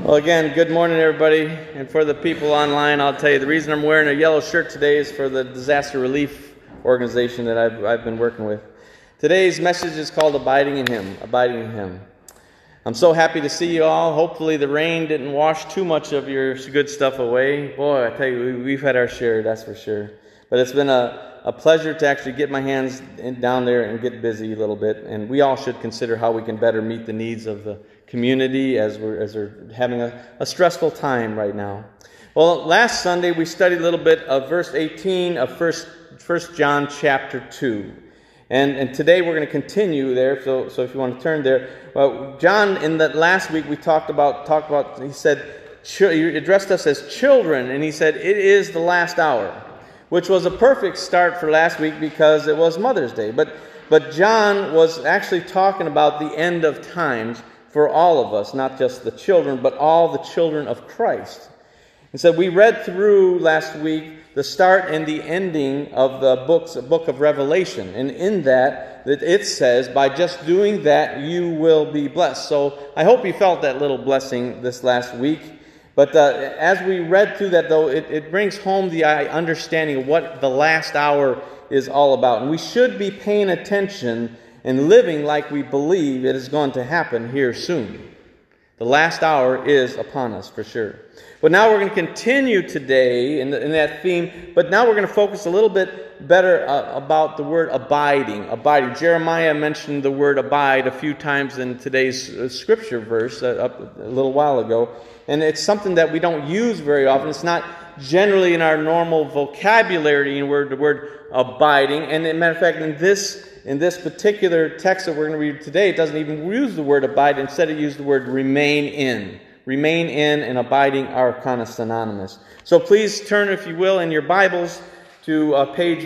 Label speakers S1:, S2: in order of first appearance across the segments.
S1: Well, again, good morning, everybody. And for the people online, I'll tell you, the reason I'm wearing a yellow shirt today is for the disaster relief organization that I've been working with. Today's message is called Abiding in Him. Abiding in Him. I'm so happy to see you all. Hopefully the rain didn't wash too much of your good stuff away. Boy, I tell you, we've had our share, that's for sure. But it's been a pleasure to actually get my hands down there and get busy a little bit. And we all should consider how we can better meet the needs of the community as we're having a stressful time right now. Well, last Sunday we studied a little bit of verse 18 of First John chapter 2. And today we're going to continue there, so if you want to turn there. Well, John, in that last week we talked about, he said, he addressed us as children, and he said, it is the last hour, which was a perfect start for last week because it was Mother's Day. But John was actually talking about the end of times for all of us, not just the children, but all the children of Christ. And so we read through last week the start and the ending of the book of Revelation. And in that it says, by just doing that, you will be blessed. So I hope you felt that little blessing this last week. But as we read through that, though, it brings home the understanding of what the last hour is all about. And we should be paying attention and living like we believe it is going to happen here soon. The last hour is upon us, for sure. But now we're going to continue today in that theme, but now we're going to focus a little bit better about the word abiding. Abiding. Jeremiah mentioned the word abide a few times in today's scripture verse a little while ago, and it's something that we don't use very often. It's not generally in our normal vocabulary the word abiding, and as a matter of fact, in this particular text that we're going to read today, it doesn't even use the word abide. Instead, it used the word remain in. Remain in and abiding are kind of synonymous. So please turn, if you will, in your Bibles to page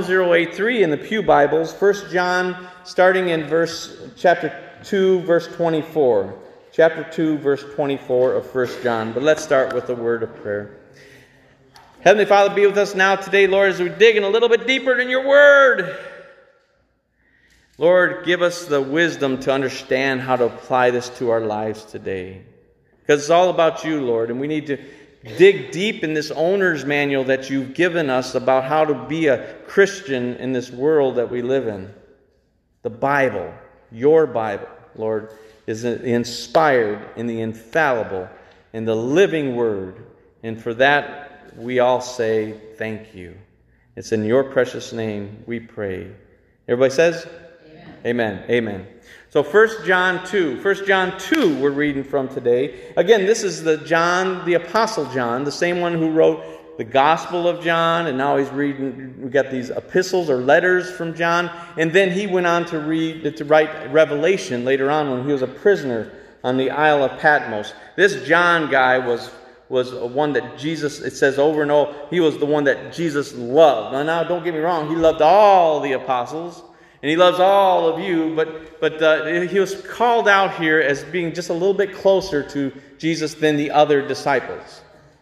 S1: 1083 in the Pew Bibles, 1 John, starting in chapter 2, verse 24. Chapter 2, verse 24 of 1 John. But let's start with a word of prayer. Heavenly Father, be with us now today, Lord, as we dig in a little bit deeper in your word. Lord, give us the wisdom to understand how to apply this to our lives today. Because it's all about you, Lord, and we need to dig deep in this owner's manual that you've given us about how to be a Christian in this world that we live in. The Bible, your Bible, Lord, is inspired in the infallible, in the living word. And for that, we all say thank you. It's in your precious name we pray. Everybody says? Amen. Amen. So 1 John 2 we're reading from today. Again, this is the Apostle John, the same one who wrote the Gospel of John, and now we got these epistles or letters from John, and then he went on to write Revelation later on when he was a prisoner on the Isle of Patmos. This John guy was one that Jesus, it says over and over, he was the one that Jesus loved. Now don't get me wrong, he loved all the apostles, and he loves all of you, but he was called out here as being just a little bit closer to Jesus than the other disciples.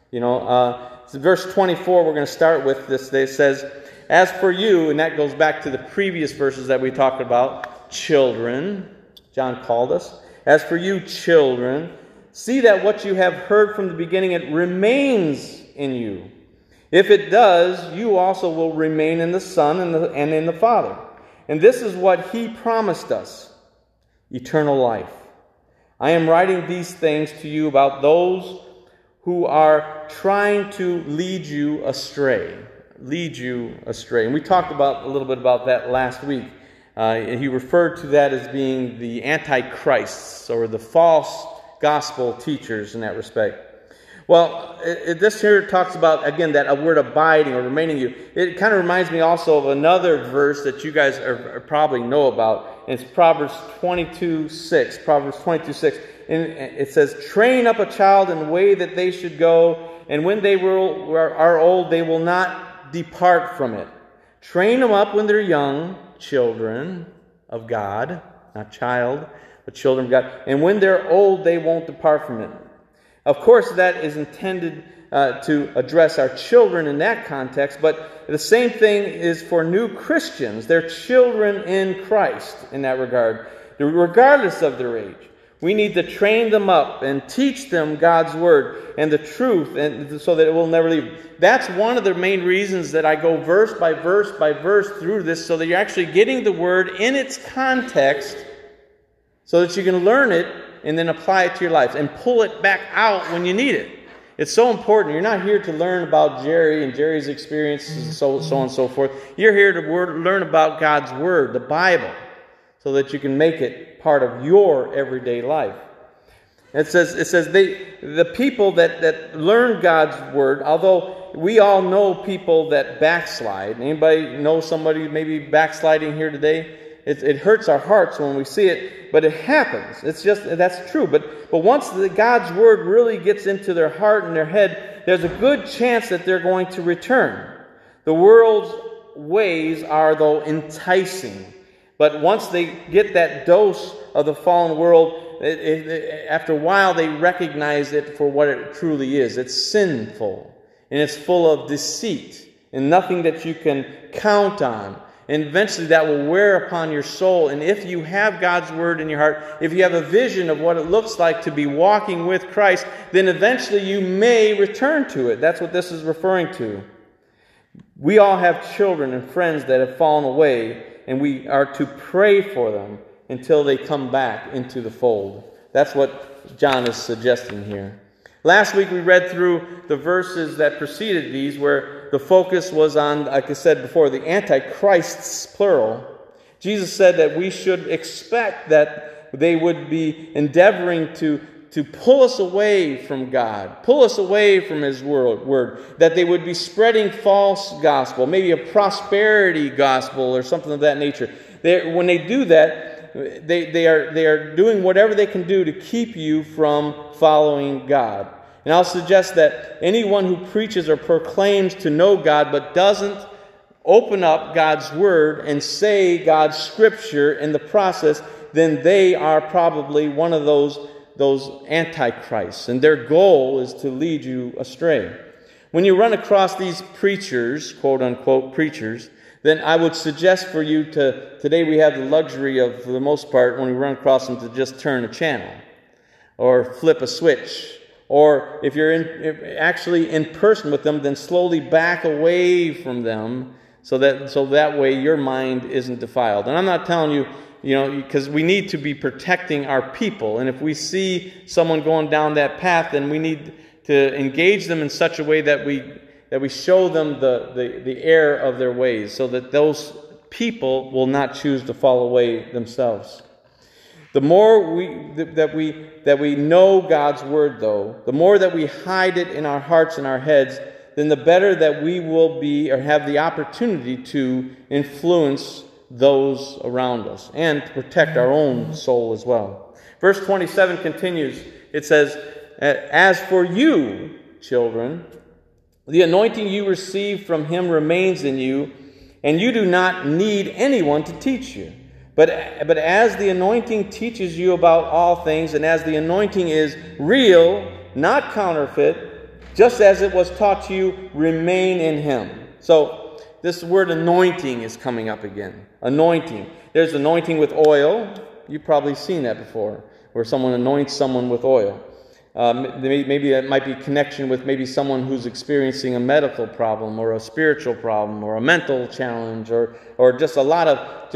S1: Verse 24, we're going to start with this. It says, as for you, and that goes back to the previous verses that we talked about, children, John called us. As for you, children, see that what you have heard from the beginning, it remains in you. If it does, you also will remain in the Son and in the Father. And this is what he promised us, eternal life. I am writing these things to you about those who are trying to lead you astray. Lead you astray. And we talked a little bit about that last week. He referred to that as being the antichrists or the false gospel teachers in that respect. Well, this here talks about, again, that word abiding or remaining in you. It kind of reminds me also of another verse that you guys probably know about. And it's Proverbs 22:6. Proverbs 22:6. And it says, train up a child in the way that they should go, and when they are old, they will not depart from it. Train them up when they're young, children of God, not child, but children of God. And when they're old, they won't depart from it. Of course, that is intended to address our children in that context, but the same thing is for new Christians. They're children in Christ in that regard, regardless of their age. We need to train them up and teach them God's Word and the truth, and so that it will never leave. That's one of the main reasons that I go verse by verse by verse through this, so that you're actually getting the Word in its context, so that you can learn it and then apply it to your life and pull it back out when you need it. It's so important. You're not here to learn about Jerry and Jerry's experiences, so on and so forth. You're here to learn about God's Word, the Bible, so that you can make it part of your everyday life. It says the people that learn God's Word, although we all know people that backslide. Anybody know somebody maybe backsliding here today? It hurts our hearts when we see it, but it happens. That's true. But once God's Word really gets into their heart and their head, there's a good chance that they're going to return. The world's ways are, though, enticing. But once they get that dose of the fallen world, after a while they recognize it for what it truly is. It's sinful, and it's full of deceit, and nothing that you can count on. And eventually that will wear upon your soul. And if you have God's Word in your heart, if you have a vision of what it looks like to be walking with Christ, then eventually you may return to it. That's what this is referring to. We all have children and friends that have fallen away, and we are to pray for them until they come back into the fold. That's what John is suggesting here. Last week we read through the verses that preceded these, where the focus was on, like I said before, the antichrists, plural. Jesus said that we should expect that they would be endeavoring to pull us away from God, pull us away from His word, that they would be spreading false gospel, maybe a prosperity gospel or something of that nature. When they do that, they are doing whatever they can do to keep you from following God. And I'll suggest that anyone who preaches or proclaims to know God but doesn't open up God's Word and say God's Scripture in the process, then they are probably one of those antichrists. And their goal is to lead you astray. When you run across these preachers, quote-unquote preachers, then I would suggest for you today we have the luxury of, for the most part, when we run across them, to just turn a channel or flip a switch. Or if you're actually in person with them, then slowly back away from them so that way your mind isn't defiled. And I'm not telling you, because we need to be protecting our people. And if we see someone going down that path, then we need to engage them in such a way that we show them the error of their ways, so that those people will not choose to fall away themselves. The more that we know God's Word, though, the more that we hide it in our hearts and our heads, then the better that we will be or have the opportunity to influence those around us and to protect our own soul as well. Verse 27 continues. It says, "As for you, children, the anointing you received from Him remains in you, and you do not need anyone to teach you. But as the anointing teaches you about all things, and as the anointing is real, not counterfeit, just as it was taught to you, remain in Him." So this word anointing is coming up again. Anointing. There's anointing with oil. You've probably seen that before, where someone anoints someone with oil. Maybe that might be connection with maybe someone who's experiencing a medical problem or a spiritual problem or a mental challenge or just a lot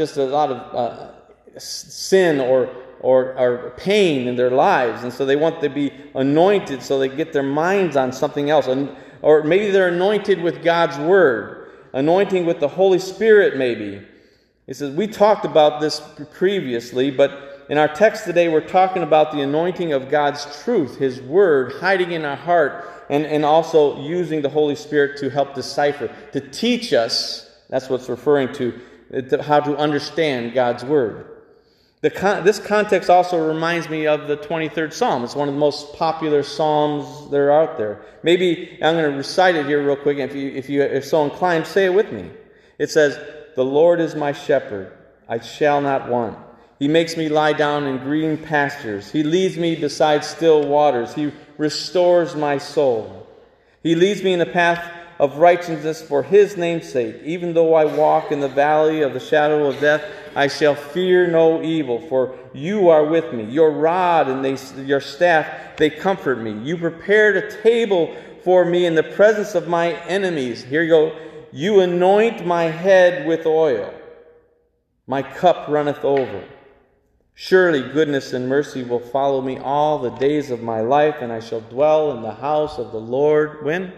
S1: of sin or pain in their lives, and so they want to be anointed so they get their minds on something else, or maybe they're anointed with God's Word, anointing with the Holy Spirit maybe. He says, we talked about this previously, but in our text today, we're talking about the anointing of God's truth, His Word, hiding in our heart, and also using the Holy Spirit to help decipher, to teach us, that's what it's referring to, how to understand God's Word. This context also reminds me of the 23rd Psalm. It's one of the most popular psalms that are out there. Maybe I'm going to recite it here real quick, and if you're so inclined, say it with me. It says, "The Lord is my shepherd, I shall not want. He makes me lie down in green pastures. He leads me beside still waters. He restores my soul. He leads me in the path of righteousness for His name's sake. Even though I walk in the valley of the shadow of death, I shall fear no evil, for you are with me. Your rod and your staff, they comfort me. You prepared a table for me in the presence of my enemies. Here you go. You anoint my head with oil. My cup runneth over. Surely goodness and mercy will follow me all the days of my life, and I shall dwell in the house of the Lord. When?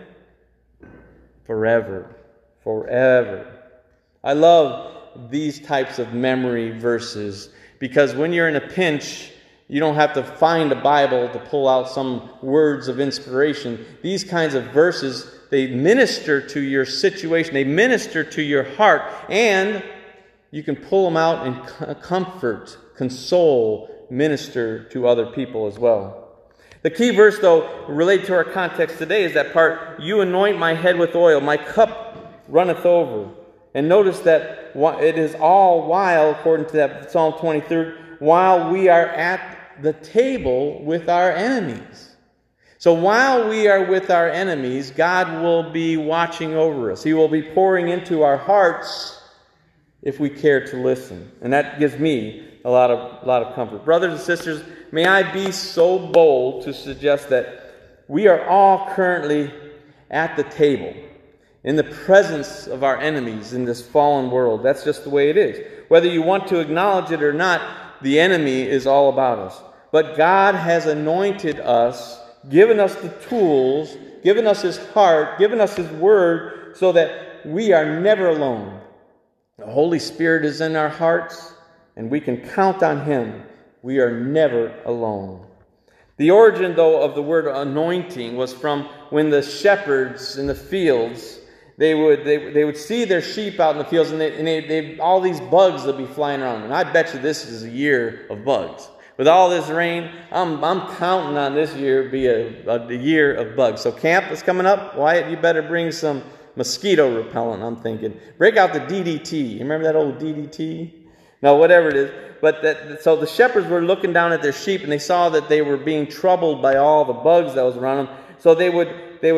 S1: Forever. Forever. I love these types of memory verses because when you're in a pinch, you don't have to find a Bible to pull out some words of inspiration. These kinds of verses, they minister to your situation. They minister to your heart. And you can pull them out and comfort, console, minister to other people as well. The key verse, though, related to our context today is that part, you anoint my head with oil, my cup runneth over. And notice that it is all while, according to that Psalm 23, while we are at the table with our enemies. So while we are with our enemies, God will be watching over us. He will be pouring into our hearts if we care to listen. And that gives me a lot of comfort. Brothers and sisters, may I be so bold to suggest that we are all currently at the table in the presence of our enemies in this fallen world. That's just the way it is. Whether you want to acknowledge it or not, the enemy is all about us. But God has anointed us, given us the tools, given us His heart, given us His Word, so that we are never alone. The Holy Spirit is in our hearts, and we can count on Him. We are never alone. The origin, though, of the word anointing was from when the shepherds in the fields, they would see their sheep out in the fields, and they all these bugs would be flying around. And I bet you this is a year of bugs. With all this rain, I'm counting on this year to be a year of bugs. So camp is coming up. Wyatt, you better bring some mosquito repellent, I'm thinking. Break out the DDT. You remember that old DDT? No, whatever it is. But so the shepherds were looking down at their sheep, and they saw that they were being troubled by all the bugs that was around them. So they would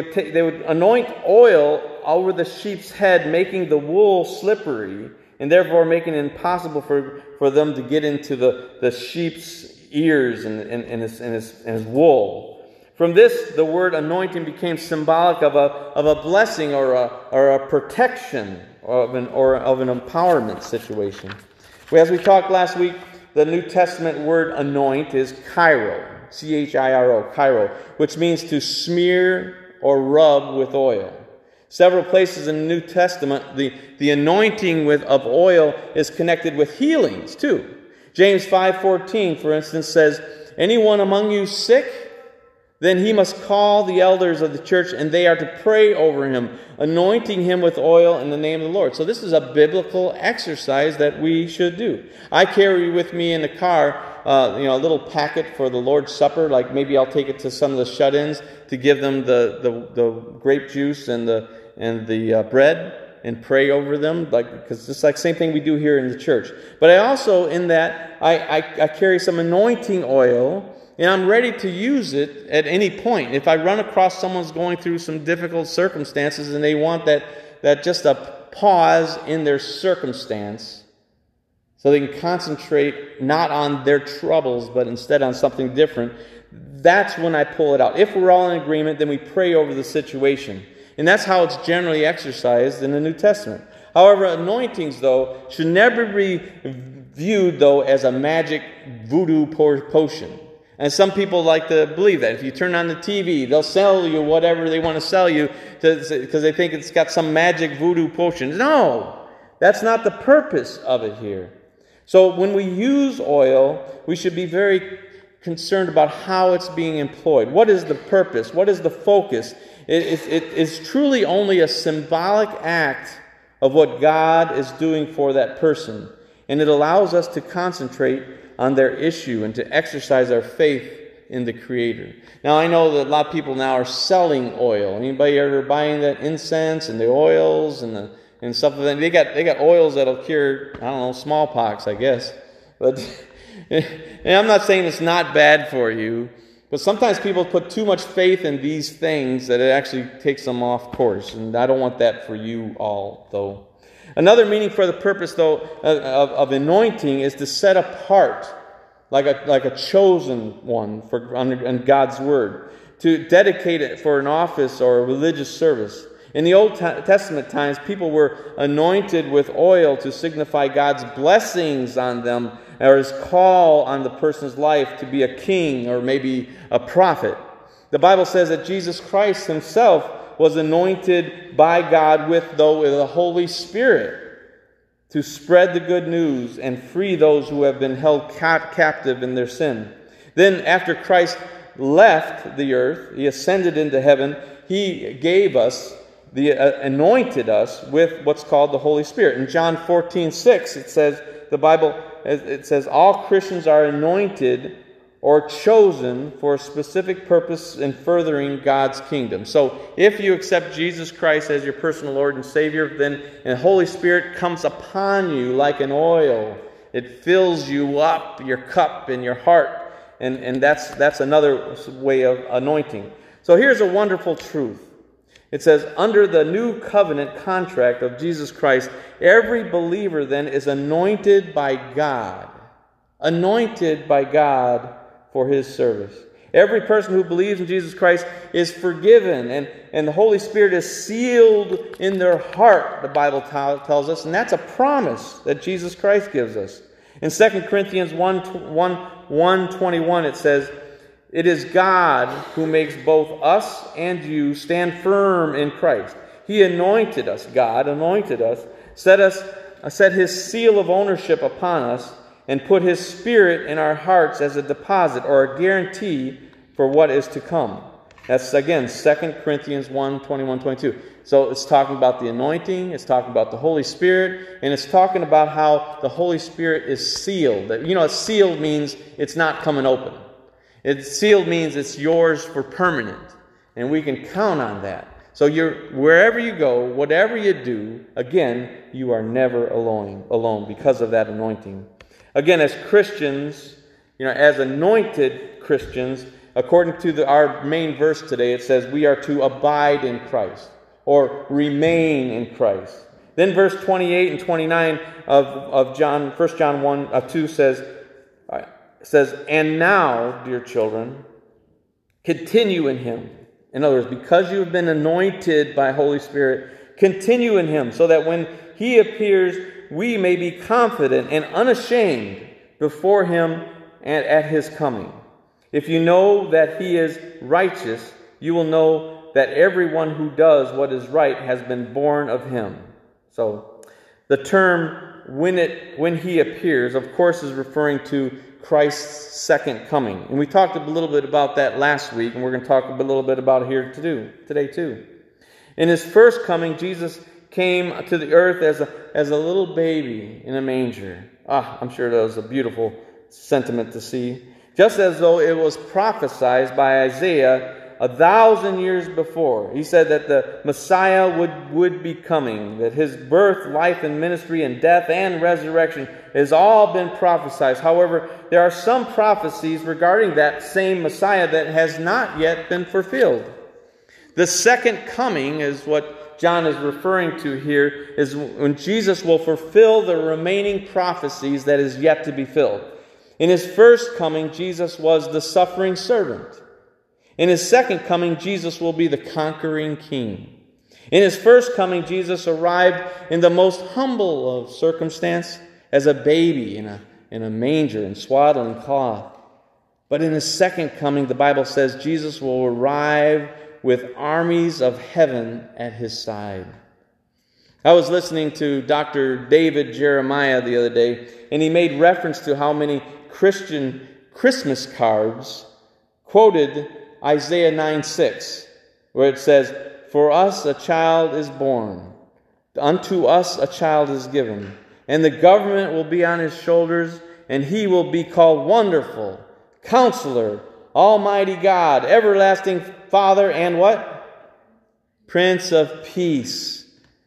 S1: anoint oil over the sheep's head, making the wool slippery, and therefore making it impossible for them to get into the sheep's ears and his wool. From this, the word anointing became symbolic of a blessing or a protection of an empowerment situation. As we talked last week, the New Testament word anoint is chiro, C-H-I-R-O, chiro, which means to smear or rub with oil. Several places in the New Testament, the anointing of oil is connected with healings too. James 5:14, for instance, says, "Anyone among you sick? Then he must call the elders of the church, and they are to pray over him, anointing him with oil in the name of the Lord." So this is a biblical exercise that we should do. I carry with me in the car, a little packet for the Lord's Supper. Like maybe I'll take it to some of the shut-ins to give them the grape juice and the bread and pray over them, because it's like same thing we do here in the church. But I also, in that, I carry some anointing oil. And I'm ready to use it at any point. If I run across someone's going through some difficult circumstances and they want that just a pause in their circumstance so they can concentrate not on their troubles but instead on something different, that's when I pull it out. If we're all in agreement, then we pray over the situation. And that's how it's generally exercised in the New Testament. However, anointings, though, should never be viewed, though, as a magic voodoo potion. And some people like to believe that. If you turn on the TV, they'll sell you whatever they want to sell you because they think it's got some magic voodoo potion. No, that's not the purpose of it here. So when we use oil, we should be very concerned about how it's being employed. What is the purpose? What is the focus? It is truly only a symbolic act of what God is doing for that person. And it allows us to concentrate on their issue and to exercise our faith in the Creator. Now, I know that a lot of people now are selling oil. Anybody ever buying that incense and the oils and stuff like that? They got oils that'll cure, smallpox, I guess. But and I'm not saying it's not bad for you, but sometimes people put too much faith in these things that it actually takes them off course. And I don't want that for you all, though. Another meaning for the purpose, though, of anointing is to set apart, like a chosen one in God's Word, to dedicate it for an office or a religious service. In the Old Testament times, people were anointed with oil to signify God's blessings on them, or His call on the person's life to be a king or maybe a prophet. The Bible says that Jesus Christ Himself was anointed by God with the Holy Spirit to spread the good news and free those who have been held captive in their sin. Then after Christ left the earth, He ascended into heaven, He gave us, anointed us with what's called the Holy Spirit. In John 14:6, it says, the Bible, it says, all Christians are anointed or chosen for a specific purpose in furthering God's kingdom. So if you accept Jesus Christ as your personal Lord and Savior, then the Holy Spirit comes upon you like an oil. It fills you up, your cup and your heart. And that's another way of anointing. So here's a wonderful truth. It says, under the new covenant contract of Jesus Christ, every believer then is anointed by God. Anointed by God for His service. Every person who believes in Jesus Christ is forgiven, and the Holy Spirit is sealed in their heart, the Bible tells us, and that's a promise that Jesus Christ gives us. In 2 Corinthians 1:21, it says, it is God who makes both us and you stand firm in Christ. He anointed us, God anointed us, set His seal of ownership upon us, and put His Spirit in our hearts as a deposit or a guarantee for what is to come. That's, again, 2 Corinthians 1:21-22. So it's talking about the anointing, it's talking about the Holy Spirit, and it's talking about how the Holy Spirit is sealed. Sealed means it's not coming open. Sealed means it's yours for permanent, and we can count on that. So wherever you go, whatever you do, again, you are never alone because of that anointing. Again, as Christians, as anointed Christians, according to our main verse today, it says we are to abide in Christ or remain in Christ. Then verse 28 and 29 of 1 John 1:2 says, and now, dear children, continue in Him. In other words, because you have been anointed by Holy Spirit, continue in Him, so that when He appears, we may be confident and unashamed before Him and at His coming. If you know that He is righteous, you will know that everyone who does what is right has been born of Him. So, the term when He appears, of course, is referring to Christ's second coming. And we talked a little bit about that last week, and we're going to talk a little bit about it here today too. In His first coming, Jesus came to the earth as a little baby in a manger. I'm sure that was a beautiful sentiment to see. Just as though it was prophesied by Isaiah 1,000 years before. He said that the Messiah would be coming, that His birth, life, and ministry, and death and resurrection has all been prophesied. However, there are some prophecies regarding that same Messiah that has not yet been fulfilled. The second coming is what John is referring to here, is when Jesus will fulfill the remaining prophecies that is yet to be filled. In His first coming, Jesus was the suffering servant. In His second coming, Jesus will be the conquering king. In His first coming, Jesus arrived in the most humble of circumstance as a baby in a manger in swaddling cloth. But in His second coming, the Bible says Jesus will arrive with armies of heaven at His side. I was listening to Dr. David Jeremiah the other day, and he made reference to how many Christian Christmas cards quoted Isaiah 9:6, where it says, for us a child is born, unto us a child is given, and the government will be on His shoulders, and He will be called Wonderful, Counselor, Almighty God, Everlasting Father, and what? Prince of Peace.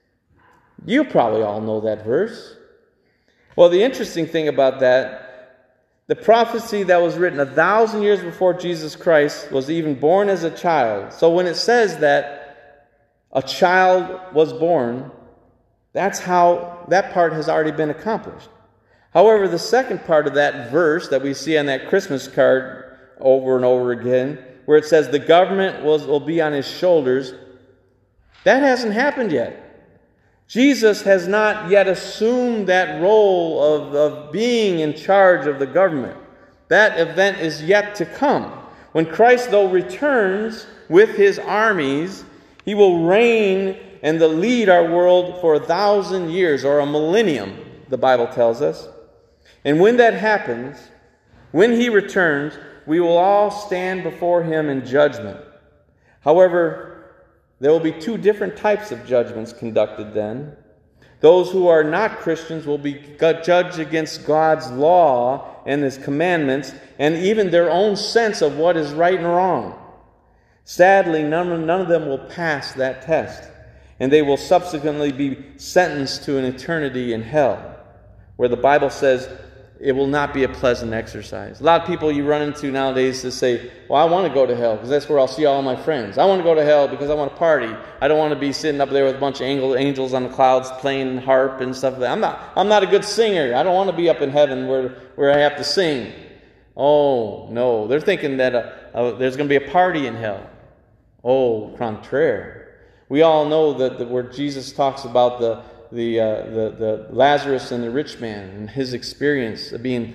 S1: You probably all know that verse. Well, the interesting thing about that, the prophecy that was written 1,000 years before Jesus Christ was even born as a child. So when it says that a child was born, That's how that part has already been accomplished. However, the second part of that verse that we see on that Christmas card over and over again, where it says the government will be on his shoulders, that hasn't happened yet. Jesus has not yet assumed that role of being in charge of the government. That event is yet to come. When Christ, though, returns with his armies, he will reign and lead our world for 1,000 years, or a millennium, the Bible tells us. And when that happens, when he returns, we will all stand before him in judgment. However, there will be two different types of judgments conducted then. Those who are not Christians will be judged against God's law and his commandments, and even their own sense of what is right and wrong. Sadly, none of them will pass that test, and they will subsequently be sentenced to an eternity in hell, where the Bible says it will not be a pleasant exercise. A lot of people you run into nowadays that say, well, I want to go to hell because that's where I'll see all my friends. I want to go to hell because I want to party. I don't want to be sitting up there with a bunch of angels on the clouds playing harp and stuff like that. I'm not a good singer. I don't want to be up in heaven where I have to sing. Oh, no. They're thinking that there's going to be a party in hell. Oh, contraire. We all know that where Jesus talks about the Lazarus and the rich man and his experience of being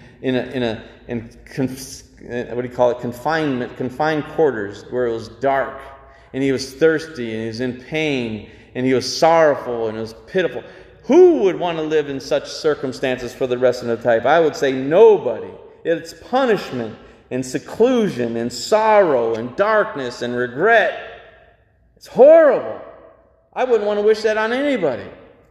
S1: confined quarters where it was dark and he was thirsty and he was in pain and he was sorrowful and it was pitiful. Who would want to live in such circumstances for the rest of the time? I would say nobody. It's punishment and seclusion and sorrow and darkness and regret. It's horrible. I wouldn't want to wish that on anybody.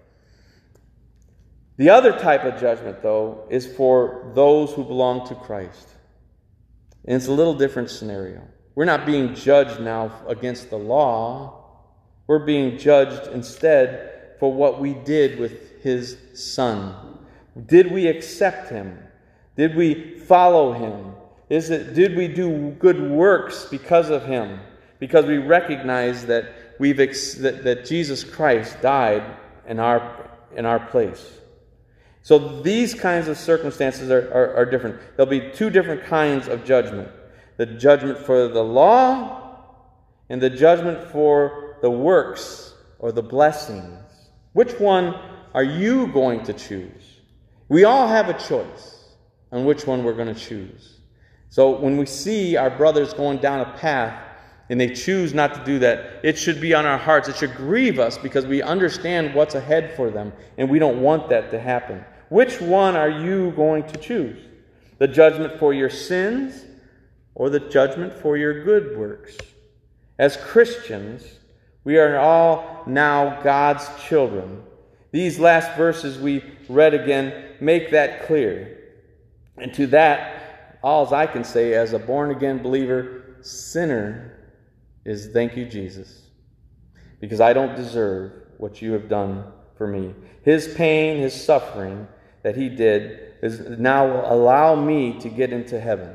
S1: The other type of judgment, though, is for those who belong to Christ. And it's a little different scenario. We're not being judged now against the law. We're being judged instead for what we did with his Son. Did we accept him? Did we follow him? Did we do good works because of him? Because we recognize that that Jesus Christ died in our place. So these kinds of circumstances are different. There'll be two different kinds of judgment. The judgment for the law and the judgment for the works or the blessings. Which one are you going to choose? We all have a choice on which one we're going to choose. So when we see our brothers going down a path and they choose not to do that, it should be on our hearts. It should grieve us because we understand what's ahead for them, and we don't want that to happen. Which one are you going to choose? The judgment for your sins or the judgment for your good works? As Christians, we are all now God's children. These last verses we read again make that clear. And to that, all I can say as a born-again believer, sinner, is thank you, Jesus, because I don't deserve what you have done for me. His pain, his suffering that he did is now allow me to get into heaven.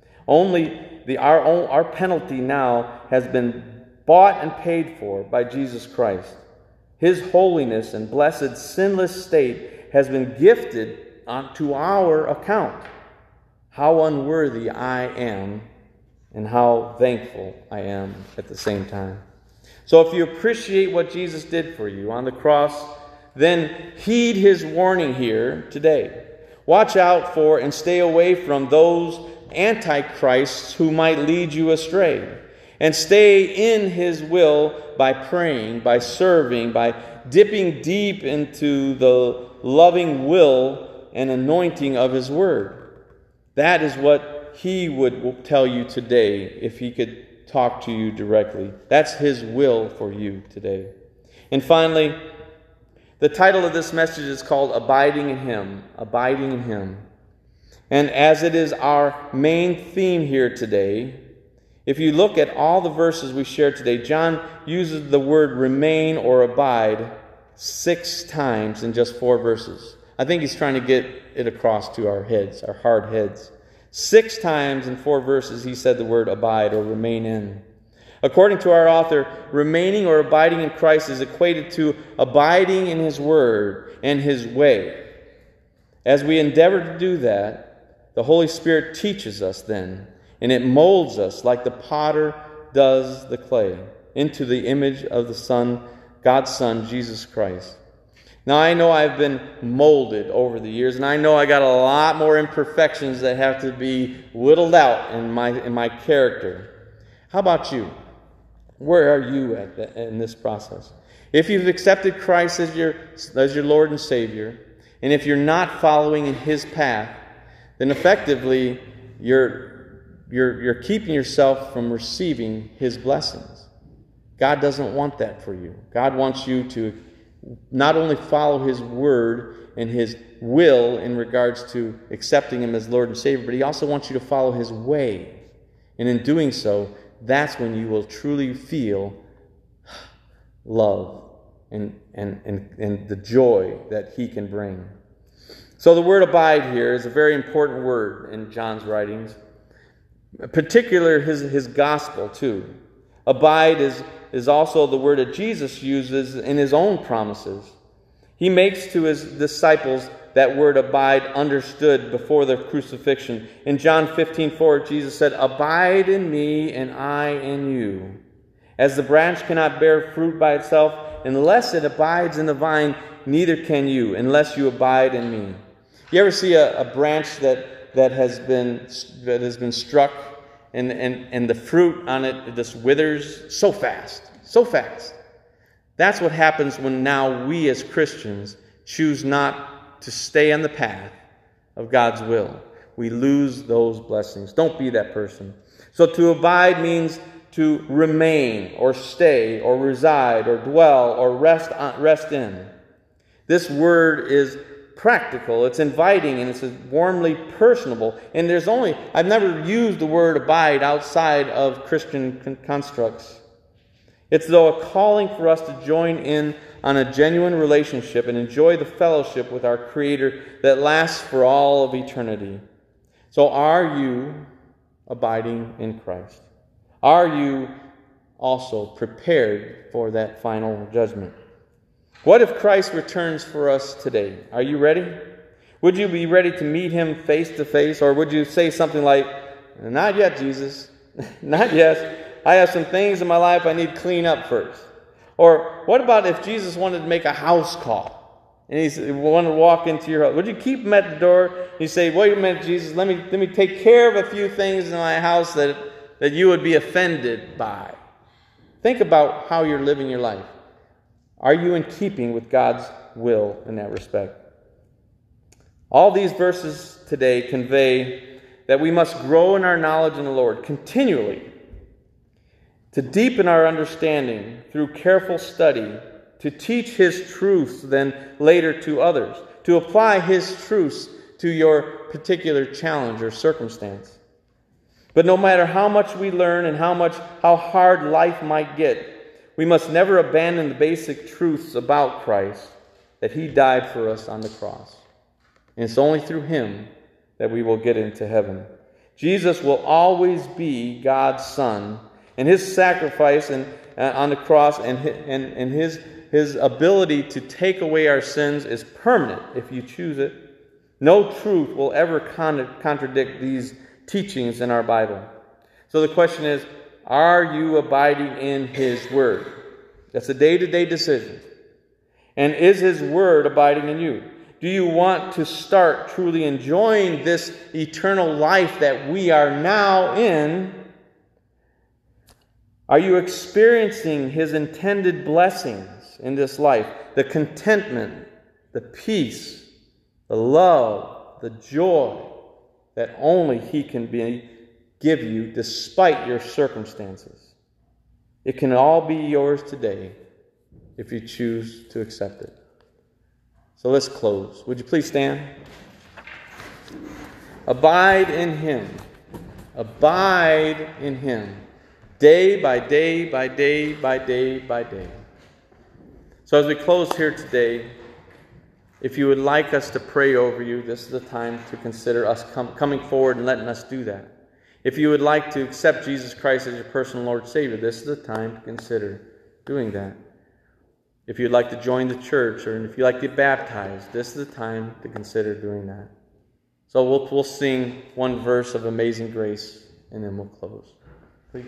S1: Only our penalty now has been bought and paid for by Jesus Christ. His holiness and blessed sinless state has been gifted to our account. How unworthy I am, and how thankful I am at the same time. So if you appreciate what Jesus did for you on the cross, then heed his warning here today. Watch out for and stay away from those antichrists who might lead you astray. And stay in his will by praying, by serving, by dipping deep into the loving will and anointing of his word. That is what he would tell you today if he could talk to you directly. That's his will for you today. And finally, the title of this message is called Abiding in Him. Abiding in Him. And as it is our main theme here today, if you look at all the verses we shared today, John uses the word remain or abide 6 times in just 4 verses. I think he's trying to get it across to our heads, our hard heads. 6 times in 4 verses he said the word abide or remain in. According to our author, remaining or abiding in Christ is equated to abiding in His Word and His way. As we endeavor to do that, the Holy Spirit teaches us then, and it molds us like the potter does the clay, into the image of the Son, God's Son, Jesus Christ. Now, I know I've been molded over the years, and I know I got a lot more imperfections that have to be whittled out in my character. How about you? Where are you in this process? If you've accepted Christ as your Lord and Savior, and if you're not following in His path, then effectively you're keeping yourself from receiving His blessings. God doesn't want that for you. God wants you to not only follow His Word and His will in regards to accepting Him as Lord and Savior, but He also wants you to follow His way. And in doing so, that's when you will truly feel love and the joy that He can bring. So the word abide here is a very important word in John's writings, particularly his gospel too. Abide is also the word that Jesus uses in His own promises. He makes to His disciples that word abide understood before the crucifixion. In John 15:4, Jesus said, "Abide in me and I in you. As the branch cannot bear fruit by itself unless it abides in the vine, neither can you unless you abide in me." You ever see a branch that has been struck and the fruit on it just withers so fast, so fast? That's what happens when now we as Christians choose not to stay on the path of God's will. We lose those blessings. Don't be that person. So to abide means to remain or stay or reside or dwell or rest in. This word is practical, it's inviting, and it's warmly personable. And I've never used the word abide outside of Christian constructs. It's though a calling for us to join in on a genuine relationship and enjoy the fellowship with our Creator that lasts for all of eternity. So are you abiding in Christ? Are you also prepared for that final judgment? What if Christ returns for us today? Are you ready? Would you be ready to meet Him face to face? Or would you say something like, "Not yet, Jesus. Not yet. I have some things in my life I need to clean up first." Or what about if Jesus wanted to make a house call and He wanted to walk into your house? Would you keep Him at the door? You say, "Wait a minute, Jesus, let me take care of a few things in my house that you would be offended by." Think about how you're living your life. Are you in keeping with God's will in that respect? All these verses today convey that we must grow in our knowledge in the Lord continually, to deepen our understanding through careful study, to teach His truths then later to others, to apply His truths to your particular challenge or circumstance. But no matter how much we learn and how hard life might get, we must never abandon the basic truths about Christ, that He died for us on the cross. And it's only through Him that we will get into heaven. Jesus will always be God's Son, and His sacrifice on the cross and His ability to take away our sins is permanent if you choose it. No truth will ever contradict these teachings in our Bible. So the question is, are you abiding in His Word? That's a day-to-day decision. And is His Word abiding in you? Do you want to start truly enjoying this eternal life that we are now in? Are you experiencing His intended blessings in this life? The contentment, the peace, the love, the joy that only He can give you despite your circumstances. It can all be yours today if you choose to accept it. So let's close. Would you please stand? Abide in Him. Abide in Him. Day by day by day by day by day. So as we close here today, if you would like us to pray over you, this is the time to consider us coming forward and letting us do that. If you would like to accept Jesus Christ as your personal Lord and Savior, this is the time to consider doing that. If you'd like to join the church, or if you'd like to get baptized, this is the time to consider doing that. So we'll sing one verse of Amazing Grace, and then we'll close. Please.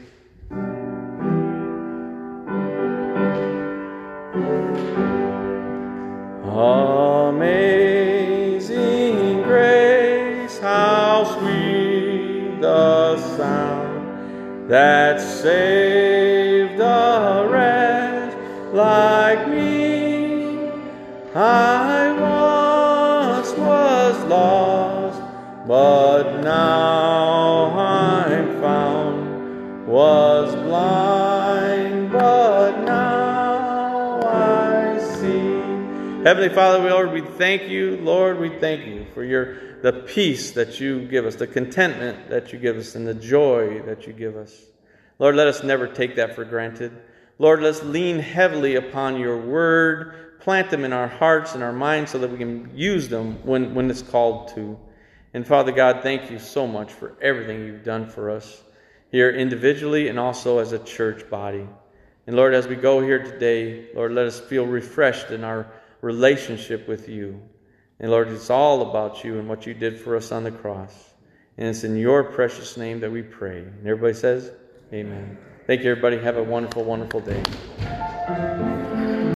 S1: Amazing grace, how sweet the sound that saved a wretch like me. I once was lost, but now I'm found, was blind, but now I see. Heavenly Father, Lord, we thank you. Lord, we thank you for the peace that you give us, the contentment that you give us, and the joy that you give us. Lord, let us never take that for granted. Lord, let's lean heavily upon your word, plant them in our hearts and our minds so that we can use them when it's called to. And Father God, thank you so much for everything you've done for us here individually and also as a church body. And Lord, as we go here today, Lord, let us feel refreshed in our relationship with you. And Lord, it's all about you and what you did for us on the cross. And it's in your precious name that we pray. And everybody says, amen. Thank you, everybody. Have a wonderful, wonderful day.